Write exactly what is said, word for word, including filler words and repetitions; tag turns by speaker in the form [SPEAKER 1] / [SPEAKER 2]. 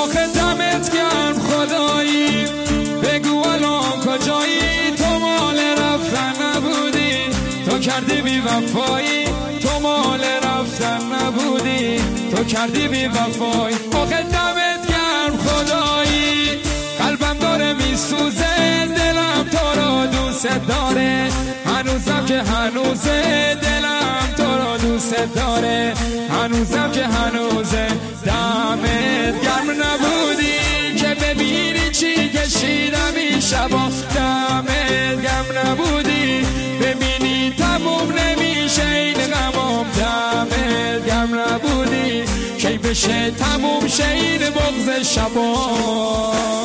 [SPEAKER 1] آخه دمت گرم خدایی، بگو الان کجایی؟ تو مال رفتن نبودی، تو کردی بی وفایی. تو مال رفتن نبودی، تو کردی بی وفایی. آخه دمت گرم خدایی، قلبم داره میسوزه، دلم تو رو دوست داره، هنوزم که هنوزه، دلم تو رو دوست داره، هنوزم که هنوزه. دمت گرم نبودی که ببینی چی کشیدم این شبا، دمت گرم نبودی ببینی تموم نمیشه این غمام، دمت گرم نبودی کی بشه تموم شه این بغض شبا.